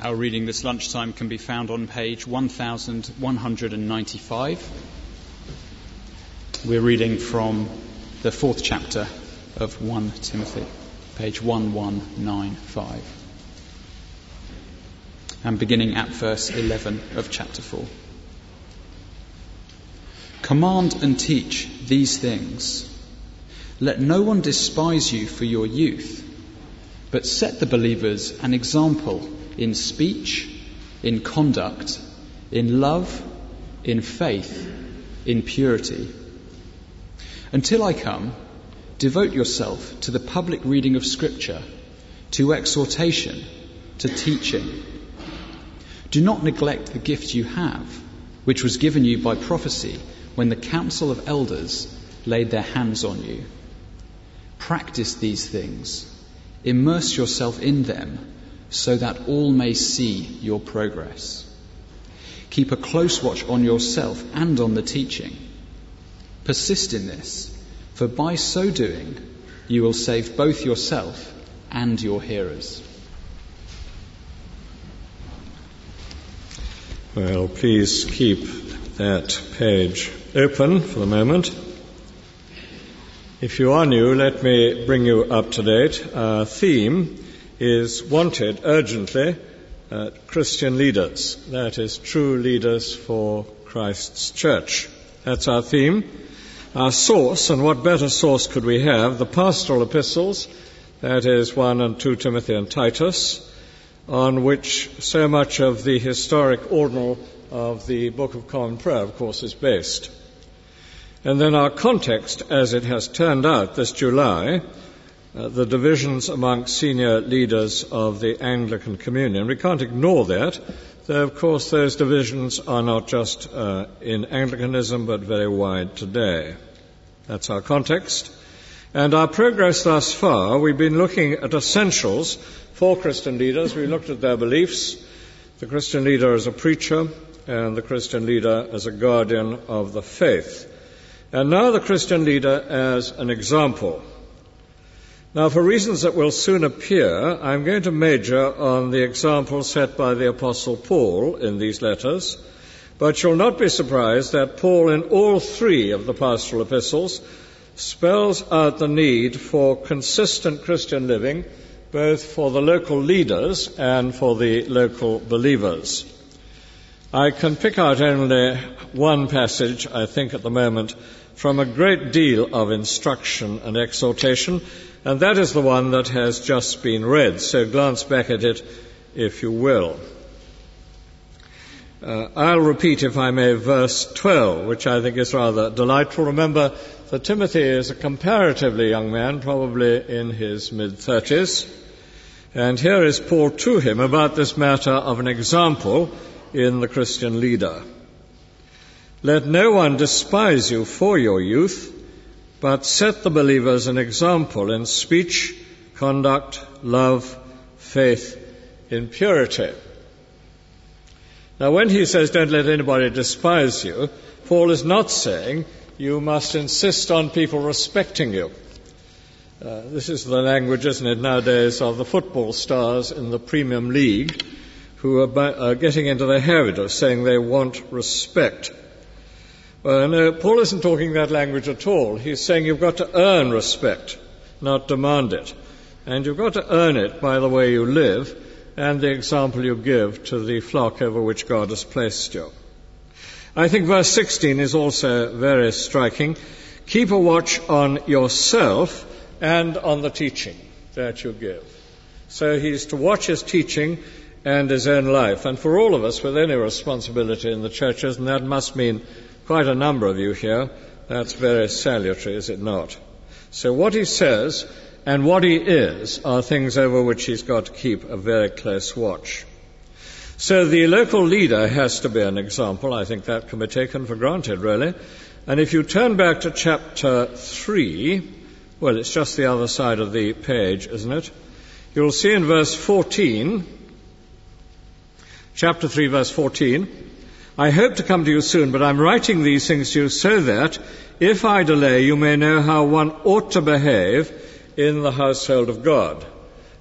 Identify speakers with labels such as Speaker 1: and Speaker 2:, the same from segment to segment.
Speaker 1: Our reading this lunchtime can be found on page 1195. We're reading from the 4th chapter of 1 Timothy, page 1195, and beginning at verse 11 of chapter 4. Command and teach these things. Let no one despise you for your youth, but set the believers an example in speech, in conduct, in love, in faith, in purity. Until I come, devote yourself to the public reading of Scripture, to exhortation, to teaching. Do not neglect the gift you have, which was given you by prophecy when the council of elders laid their hands on you. Practice these things. Immerse yourself in them, so that all may see your progress. Keep a close watch on yourself and on the teaching. Persist in this, for by so doing you will save both yourself and your hearers.
Speaker 2: Well, please keep that page open for the moment. If you are new, let me bring you up to date. Our theme is wanted urgently Christian leaders. That is, true leaders for Christ's church. That's our theme. Our source, and what better source could we have? The pastoral epistles, that is 1 and 2 Timothy and Titus, on which so much of the historic ordinal of the Book of Common Prayer, of course, is based. And then our context, as it has turned out this July, the divisions among senior leaders of the Anglican Communion. We can't ignore that, though of course those divisions are not just in Anglicanism but very wide today. That's our context. And our progress thus far, we've been looking at essentials for Christian leaders. We looked at their beliefs, the Christian leader as a preacher, and the Christian leader as a guardian of the faith. And now the Christian leader as an example. Now, for reasons that will soon appear, I'm going to major on the example set by the Apostle Paul in these letters, but you'll not be surprised that Paul, in all three of the pastoral epistles, spells out the need for consistent Christian living, both for the local leaders and for the local believers. I can pick out only one passage, I think, at the moment, from a great deal of instruction and exhortation, and that is the one that has just been read. So glance back at it, if you will. I'll repeat, if I may, verse 12, which I think is rather delightful. Remember that Timothy is a comparatively young man, probably in his mid-30s. And here is Paul to him about this matter of an example in the Christian leader. Let no one despise you for your youth, but set the believers an example in speech, conduct, love, faith, in purity. Now, when he says don't let anybody despise you, Paul is not saying you must insist on people respecting you. This is the language, isn't it, nowadays, of the football stars in the Premium League who are getting into the habit of saying they want respect. Well, no, Paul isn't talking that language at all. He's saying you've got to earn respect, not demand it. And you've got to earn it by the way you live and the example you give to the flock over which God has placed you. I think verse 16 is also very striking. Keep a watch on yourself and on the teaching that you give. So he's to watch his teaching and his own life. And for all of us with any responsibility in the churches, and that must mean quite a number of you here, that's very salutary, is it not? So what he says and what he is are things over which he's got to keep a very close watch. So the local leader has to be an example. I think that can be taken for granted, really. And if you turn back to chapter 3, well, it's just the other side of the page, isn't it? You'll see in verse 14, chapter 3, verse 14, I hope to come to you soon, but I'm writing these things to you so that, if I delay, you may know how one ought to behave in the household of God.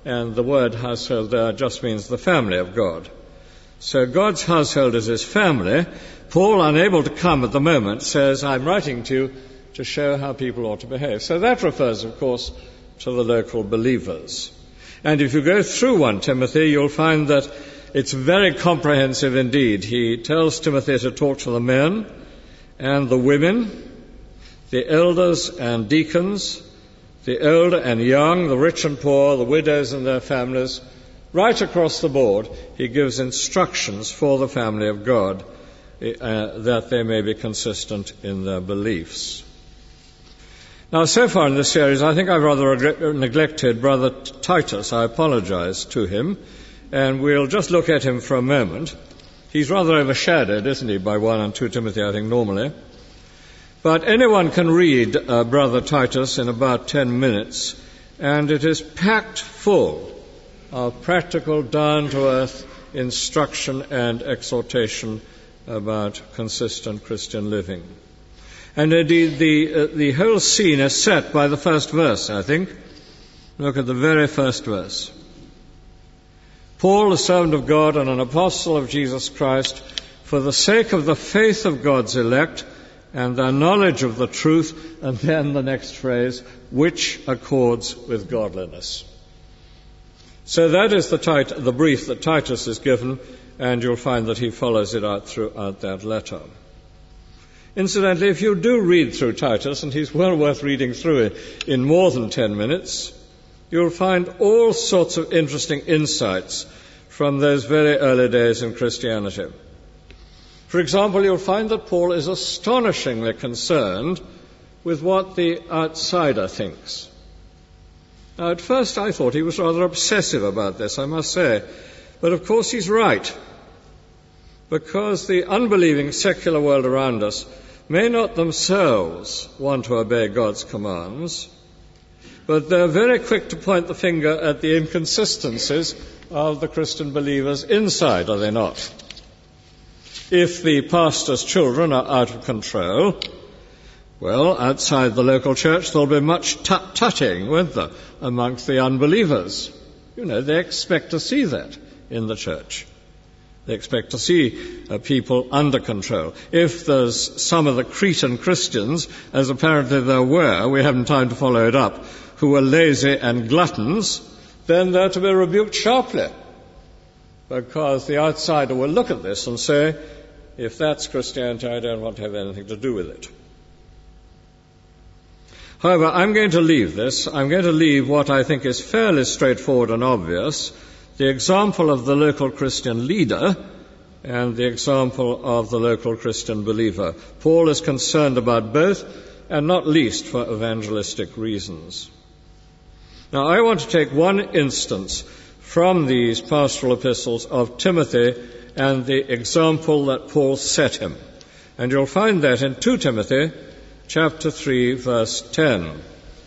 Speaker 2: and the word household there just means the family of God. So God's household is his family. Paul, unable to come at the moment, says, I'm writing to you to show how people ought to behave. So that refers, of course, to the local believers. And if you go through 1 Timothy, you'll find that it's very comprehensive indeed. He tells Timothy to talk to the men and the women, the elders and deacons, the old and young, the rich and poor, the widows and their families. Right across the board, he gives instructions for the family of God that they may be consistent in their beliefs. Now, so far in this series, I think I've rather neglected Brother Titus. I apologize to him, and we'll just look at him for a moment. He's rather overshadowed, isn't he, by 1 and 2 Timothy, I think, normally. But anyone can read Brother Titus in about 10 minutes, and it is packed full of practical, down-to-earth instruction and exhortation about consistent Christian living. And indeed, the whole scene is set by the first verse, I think. Look at the very first verse. Paul, a servant of God and an apostle of Jesus Christ, for the sake of the faith of God's elect and their knowledge of the truth, and then the next phrase, which accords with godliness. So that is the brief that Titus is given, and you'll find that he follows it out throughout that letter. Incidentally, if you do read through Titus, and he's well worth reading through it in more than 10 minutes, you'll find all sorts of interesting insights from those very early days in Christianity. For example, you'll find that Paul is astonishingly concerned with what the outsider thinks. Now, at first I thought he was rather obsessive about this, I must say. But of course he's right, because the unbelieving secular world around us may not themselves want to obey God's commands, but they're very quick to point the finger at the inconsistencies of the Christian believers inside, are they not? If the pastor's children are out of control, well, outside the local church there'll be much tut-tutting, won't there, amongst the unbelievers. You know, they expect to see that in the church. They expect to see people under control. If there's some of the Cretan Christians, as apparently there were, we haven't time to follow it up, who were lazy and gluttons, then they're to be rebuked sharply, because the outsider will look at this and say, if that's Christianity, I don't want to have anything to do with it. However, I'm going to leave this. I'm going to leave what I think is fairly straightforward and obvious, the example of the local Christian leader and the example of the local Christian believer. Paul is concerned about both, and not least for evangelistic reasons. Now, I want to take one instance from these pastoral epistles of Timothy and the example that Paul set him. And you'll find that in 2 Timothy chapter 3, verse 10.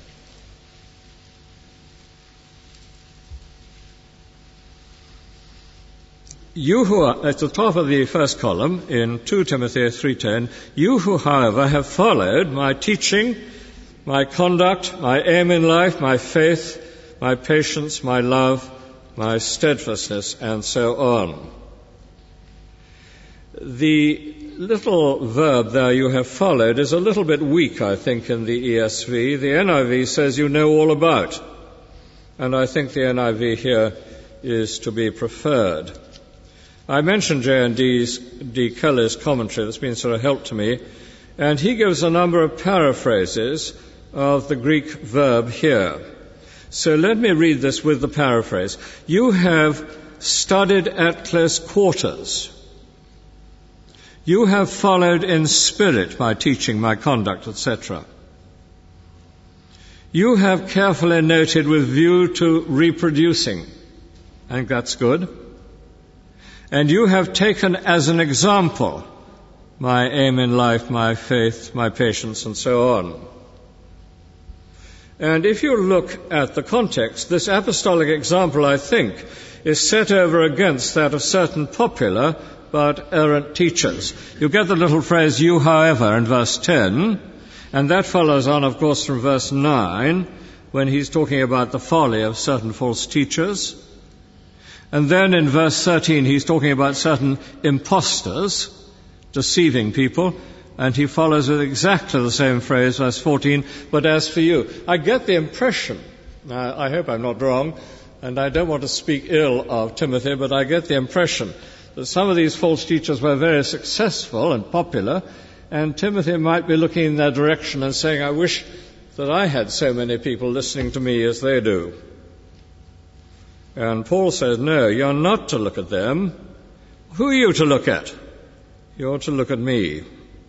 Speaker 2: You who are, at the top of the first column in 2 Timothy 3:10, you who, however, have followed my teaching, my conduct, my aim in life, my faith, my patience, my love, my steadfastness, and so on. The little verb there, you have followed, is a little bit weak, I think, in the ESV. The NIV says you know all about, and I think the NIV here is to be preferred. I mentioned J.N.D. Kelly's commentary that's been sort of help to me, and he gives a number of paraphrases of the Greek verb here. So let me read this with the paraphrase. You have studied at close quarters. You have followed in spirit my teaching, my conduct, etc. You have carefully noted with view to reproducing. I think that's good. And you have taken as an example my aim in life, my faith, my patience, and so on. And if you look at the context, this apostolic example, I think, is set over against that of certain popular but errant teachers. You get the little phrase, you, however, in verse 10, and that follows on, of course, from verse 9, when he's talking about the folly of certain false teachers. And then in verse 13, he's talking about certain impostors deceiving people. And he follows with exactly the same phrase, verse 14, but as for you. I get the impression, I hope I'm not wrong, and I don't want to speak ill of Timothy, but I get the impression that some of these false teachers were very successful and popular, and Timothy might be looking in that direction and saying, I wish that I had so many people listening to me as they do. And Paul says, no, you're not to look at them. Who are you to look at? You're to look at me.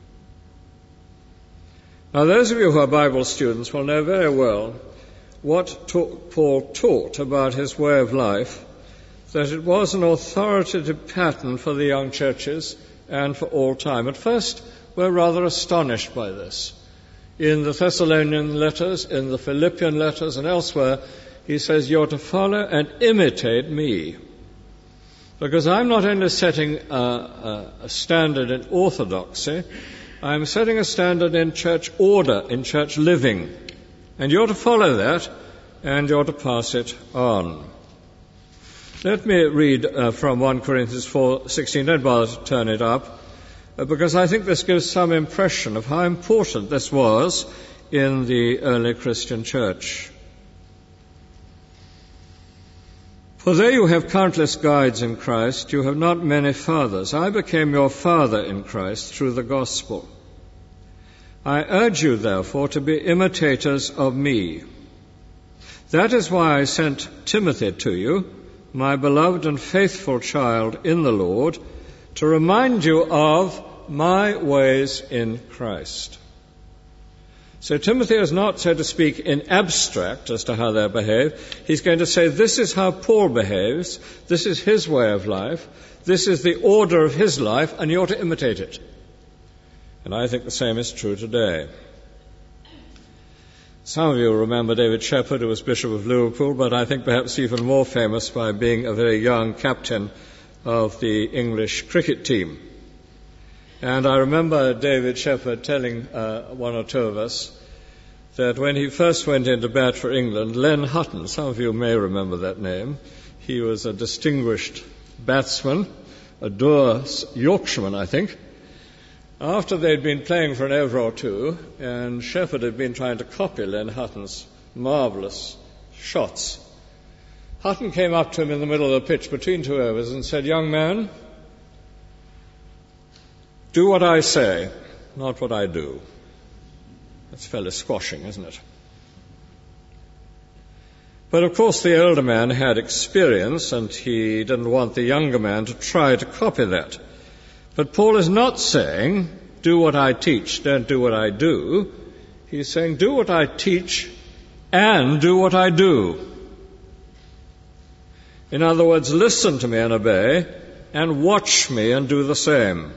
Speaker 2: Now, those of you who are Bible students will know very well what Paul taught about his way of life, that it was an authoritative pattern for the young churches and for all time. At first, we're rather astonished by this. In the Thessalonian letters, in the Philippian letters, and elsewhere, he says, you're to follow and imitate me. Because I'm not only setting a standard in orthodoxy, I'm setting a standard in church order, in church living. And you're to follow that, and you're to pass it on. Let me read from 1 Corinthians 4:16. Don't bother to turn it up, because I think this gives some impression of how important this was in the early Christian church. For though you have countless guides in Christ, you have not many fathers. I became your father in Christ through the gospel. I urge you, therefore, to be imitators of me. That is why I sent Timothy to you, my beloved and faithful child in the Lord, to remind you of my ways in Christ. So Timothy is not, so to speak, in abstract as to how they behave. He's going to say, this is how Paul behaves, this is his way of life, this is the order of his life, and you're to imitate it. And I think the same is true today. Some of you remember David Shepherd, who was Bishop of Liverpool, but I think perhaps even more famous by being a very young captain of the English cricket team. And I remember David Shepherd telling one or two of us that when he first went into bat for England, Len Hutton, some of you may remember that name, he was a distinguished batsman, a Doer Yorkshireman, I think. After they'd been playing for an over or two, and Shepherd had been trying to copy Len Hutton's marvellous shots, Hutton came up to him in the middle of the pitch between two overs and said, young man, do what I say, not what I do. That's fairly squashing, isn't it? But of course the older man had experience, and he didn't want the younger man to try to copy that. But Paul is not saying, do what I teach, don't do what I do. He's saying, do what I teach and do what I do. In other words, listen to me and obey, and watch me and do the same.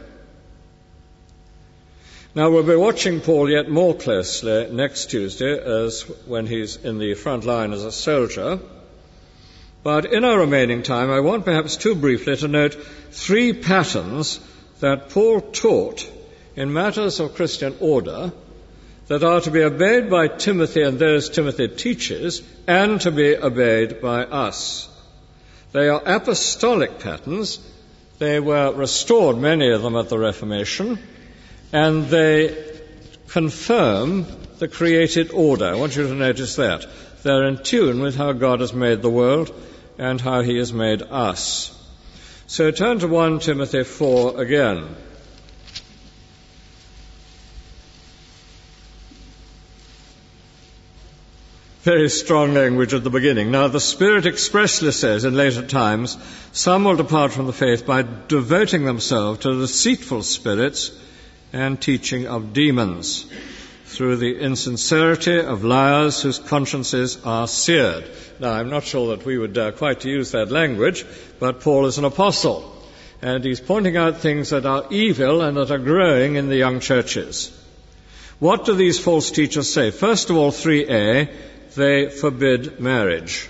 Speaker 2: Now, we'll be watching Paul yet more closely next Tuesday, as when he's in the front line as a soldier. But in our remaining time, I want perhaps too briefly to note three patterns that Paul taught in matters of Christian order that are to be obeyed by Timothy and those Timothy teaches, and to be obeyed by us. They are apostolic patterns. They were restored, many of them, at the Reformation, and they confirm the created order. I want you to notice that. They're in tune with how God has made the world and how he has made us. So turn to 1 Timothy 4 again. Very strong language at the beginning. Now, the Spirit expressly says in later times, some will depart from the faith by devoting themselves to deceitful spirits and teaching of demons, through the insincerity of liars whose consciences are seared. Now, I'm not sure that we would dare quite to use that language, but Paul is an apostle, and he's pointing out things that are evil and that are growing in the young churches. What do these false teachers say? First of all, 3a, they forbid marriage.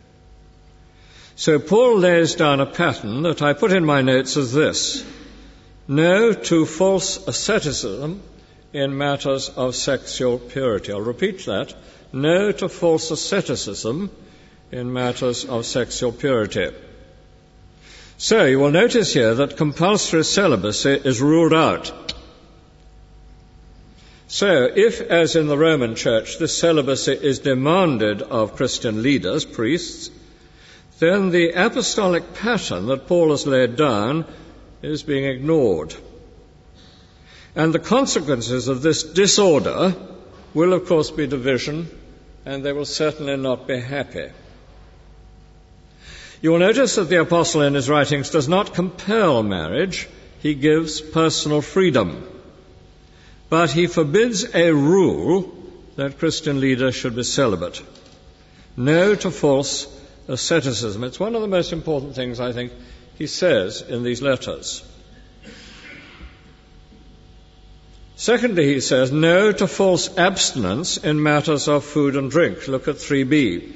Speaker 2: So Paul lays down a pattern that I put in my notes as this: no to false asceticism in matters of sexual purity. I'll repeat that. no to false asceticism in matters of sexual purity. So you will notice here that compulsory celibacy is ruled out. So if, as in the Roman Church, this celibacy is demanded of Christian leaders, priests, then the apostolic pattern that Paul has laid down is being ignored. And the consequences of this disorder will, of course, be division, and they will certainly not be happy. You will notice that the apostle in his writings does not compel marriage. He gives personal freedom. But he forbids a rule that Christian leaders should be celibate. No to false asceticism. It's one of the most important things, I think, he says in these letters. Secondly, he says, no to false abstinence in matters of food and drink. Look at 3b.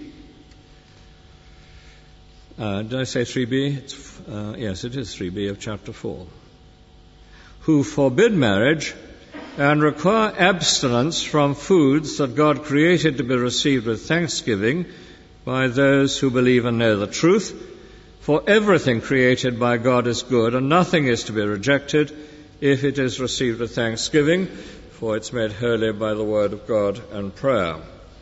Speaker 2: Did I say 3b? Yes, it is 3b of chapter 4. Who forbid marriage and require abstinence from foods that God created to be received with thanksgiving by those who believe and know the truth. For everything created by God is good, and nothing is to be rejected if it is received with thanksgiving, for it's made holy by the word of God and prayer.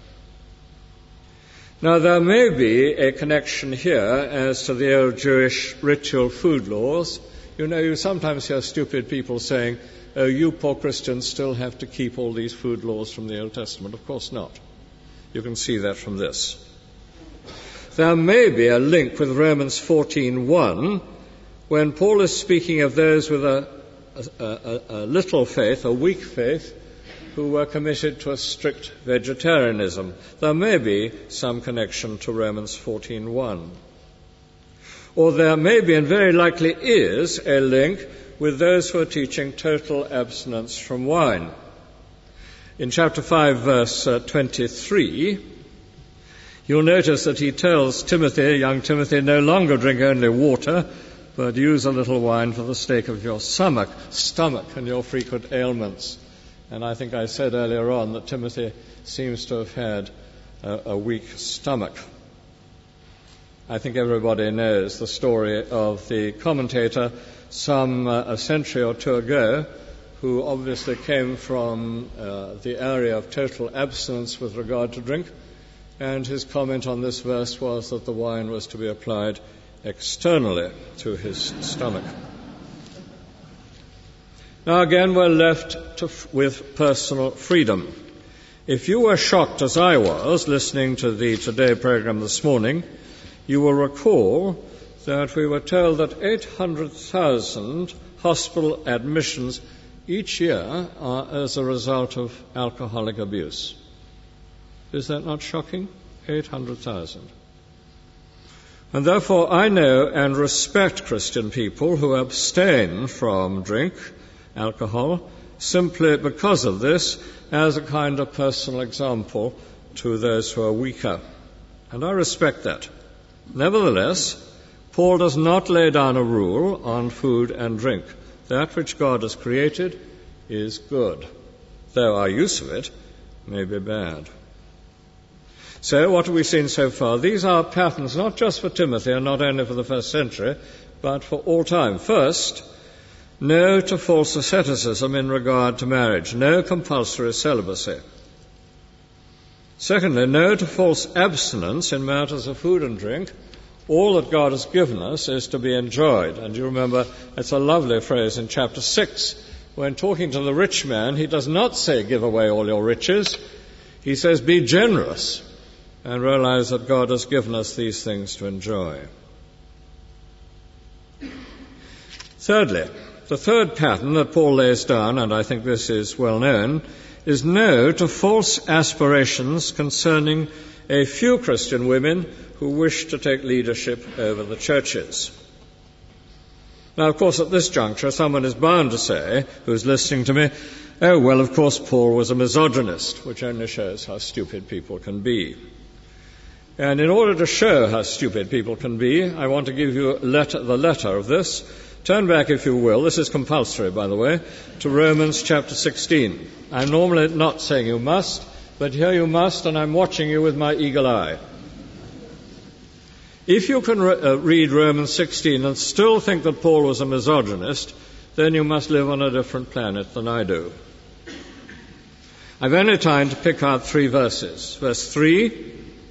Speaker 2: Now, there may be a connection here as to the old Jewish ritual food laws. You know, you sometimes hear stupid people saying, oh, you poor Christians still have to keep all these food laws from the Old Testament. Of course not. You can see that from this. There may be a link with Romans 14:1, when Paul is speaking of those with a little faith, a weak faith, who were committed to a strict vegetarianism. There may be some connection to Romans 14:1. Or there may be, and very likely is, a link with those who are teaching total abstinence from wine. In chapter 5, verse 23, you'll notice that he tells Timothy, young Timothy, no longer drink only water, but use a little wine for the sake of your stomach and your frequent ailments. And I think I said earlier on that Timothy seems to have had a weak stomach. I think everybody knows the story of the commentator some a century or two ago, who obviously came from the area of total abstinence with regard to drink, and his comment on this verse was that the wine was to be applied externally to his stomach. Now again, we're left with personal freedom. If you were shocked as I was listening to the Today program this morning, you will recall that we were told that 800,000 hospital admissions each year are as a result of alcoholic abuse. Is that not shocking? 800,000. And therefore I know and respect Christian people who abstain from drink, alcohol, simply because of this, as a kind of personal example to those who are weaker. And I respect that. Nevertheless, Paul does not lay down a rule on food and drink. That which God has created is good, though our use of it may be bad. So what have we seen so far? These are patterns not just for Timothy and not only for the first century, but for all time. First, no to false asceticism in regard to marriage, no compulsory celibacy. Secondly, no to false abstinence in matters of food and drink. All that God has given us is to be enjoyed. And you remember, it's a lovely phrase in chapter 6. When talking to the rich man, he does not say, give away all your riches. He says, be generous and realize that God has given us these things to enjoy. Thirdly, the third pattern that Paul lays down, and I think this is well known, is no to false aspirations concerning a few Christian women who wish to take leadership over the churches. Now, of course, at this juncture, someone is bound to say, who's listening to me, oh, well, of course, Paul was a misogynist, which only shows how stupid people can be. And in order to show how stupid people can be, I want to give you the letter of this. Turn back, if you will, this is compulsory, by the way, to Romans chapter 16. I'm normally not saying you must, but here you must, and I'm watching you with my eagle eye. If you can read Romans 16 and still think that Paul was a misogynist, then you must live on a different planet than I do. I've only time to pick out 3 verses. Verse 3,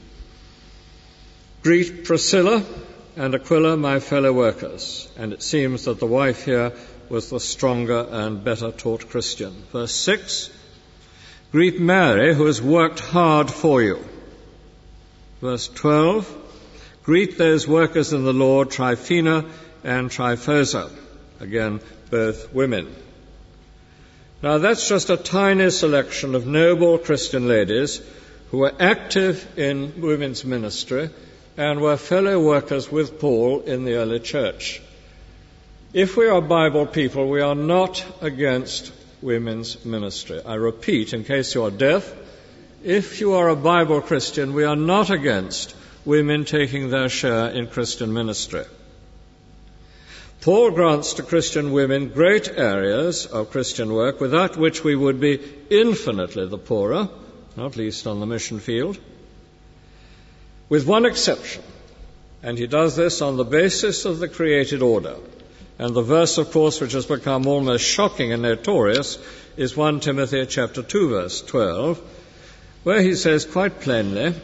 Speaker 2: greet Priscilla and Aquila, my fellow workers. And it seems that the wife here was the stronger and better taught Christian. Verse 6, greet Mary, who has worked hard for you. Verse 12, greet those workers in the Lord, Tryphena and Tryphosa. Again, both women. Now that's just a tiny selection of noble Christian ladies who were active in women's ministry and were fellow workers with Paul in the early church. If we are Bible people, we are not against women's ministry. I repeat, in case you are deaf, if you are a Bible Christian, we are not against women taking their share in Christian ministry. Paul grants to Christian women great areas of Christian work without which we would be infinitely the poorer, not least on the mission field, with one exception, and he does this on the basis of the created order. And the verse, of course, which has become almost shocking and notorious is 1 Timothy chapter 2, verse 12, where he says quite plainly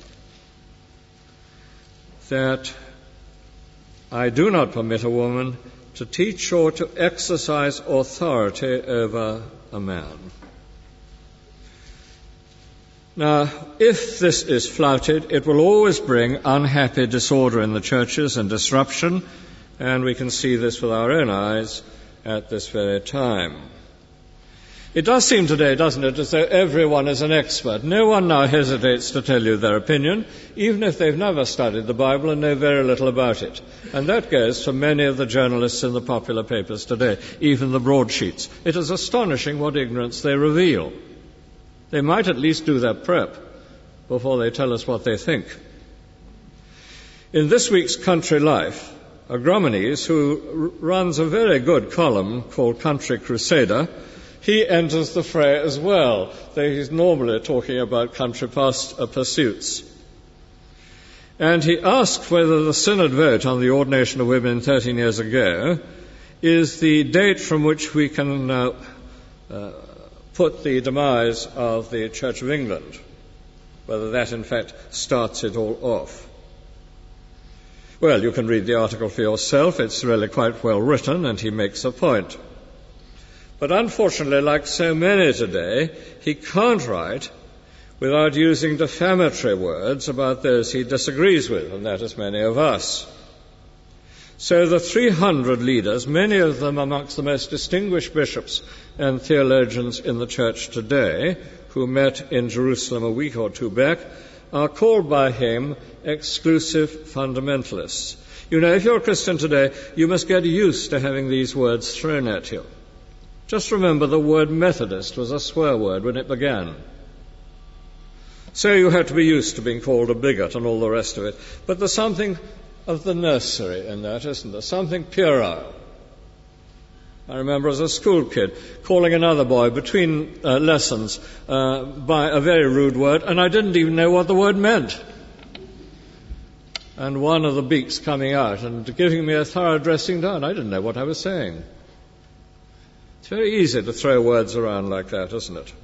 Speaker 2: that I do not permit a woman to teach or to exercise authority over a man. Now, if this is flouted, it will always bring unhappy disorder in the churches and disruption, and we can see this with our own eyes at this very time. It does seem today, doesn't it, as though everyone is an expert. No one now hesitates to tell you their opinion, even if they've never studied the Bible and know very little about it. And that goes for many of the journalists in the popular papers today, even the broadsheets. It is astonishing what ignorance they reveal. They might at least do their prep before they tell us what they think. In this week's Country Life, Agromenes, who runs a very good column called Country Crusader, he enters the fray as well, though he's normally talking about country pursuits. And he asked whether the synod vote on the ordination of women 13 years ago is the date from which we can put the demise of the Church of England, whether that in fact starts it all off. Well, you can read the article for yourself. It's really quite well written, and he makes a point. But unfortunately, like so many today, he can't write without using defamatory words about those he disagrees with, and that is many of us. So the 300 leaders, many of them amongst the most distinguished bishops and theologians in the church today, who met in Jerusalem a week or two back, are called by him exclusive fundamentalists. You know, if you're a Christian today, you must get used to having these words thrown at you. Just remember the word Methodist was a swear word when it began. So you have to be used to being called a bigot and all the rest of it. But there's something of the nursery in that, isn't there? Something puerile. I remember as a school kid calling another boy between lessons by a very rude word, and I didn't even know what the word meant. And one of the beaks coming out and giving me a thorough dressing down. I didn't know what I was saying. It's very easy to throw words around like that, isn't it?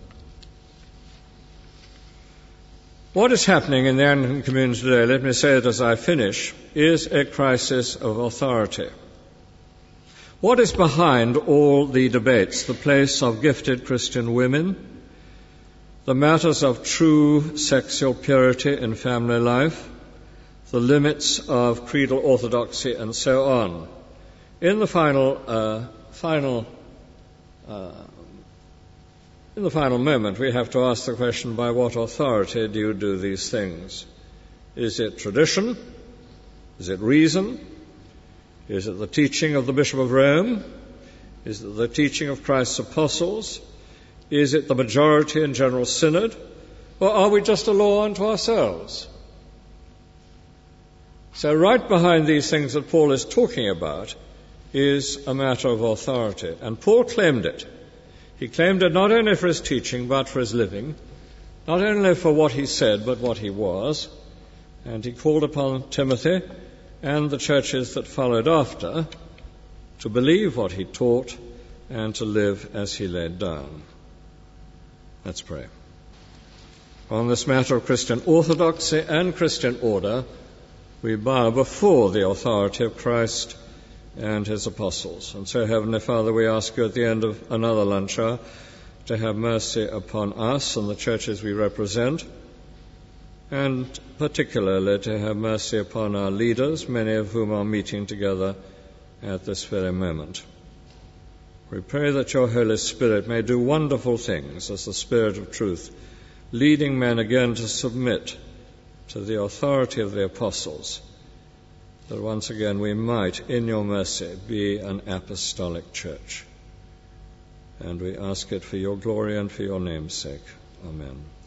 Speaker 2: What is happening in the Anglican community today, let me say it as I finish, is a crisis of authority. What is behind all the debates? The place of gifted Christian women, the matters of true sexual purity in family life, the limits of creedal orthodoxy, and so on. In the final moment, we have to ask the question, by what authority do you do these things? Is it tradition? Is it reason? Is it the teaching of the Bishop of Rome? Is it the teaching of Christ's apostles? Is it the majority in General Synod? Or are we just a law unto ourselves? So right behind these things that Paul is talking about is a matter of authority. And Paul claimed it. He claimed it not only for his teaching, but for his living. not only for what he said, but what he was. And he called upon Timothy and the churches that followed after to believe what he taught and to live as he laid down. Let's pray. On this matter of Christian orthodoxy and Christian order, we bow before the authority of Christ and his apostles. And so, Heavenly Father, we ask you at the end of another lunch hour to have mercy upon us and the churches we represent, and particularly to have mercy upon our leaders, many of whom are meeting together at this very moment. We pray that your Holy Spirit may do wonderful things as the Spirit of truth, leading men again to submit to the authority of the apostles, that once again we might, in your mercy, be an apostolic church. And we ask it for your glory and for your name's sake. Amen.